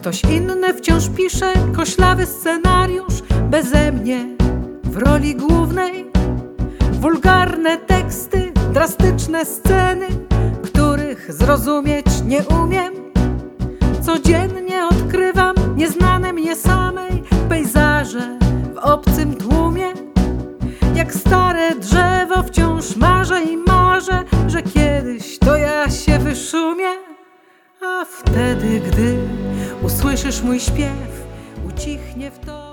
ktoś inny wciąż pisze koślawy scenariusz beze mnie w roli głównej. Wulgarne teksty, drastyczne sceny, których zrozumieć nie umiem. Codziennie odkrywam nieznane mnie samej pejzaże w obcym tłumie. Jak stare drzewo wciąż marzę i marzę, że kiedyś to ja się wyszumię. A wtedy, gdy usłyszysz mój śpiew, ucichnie w to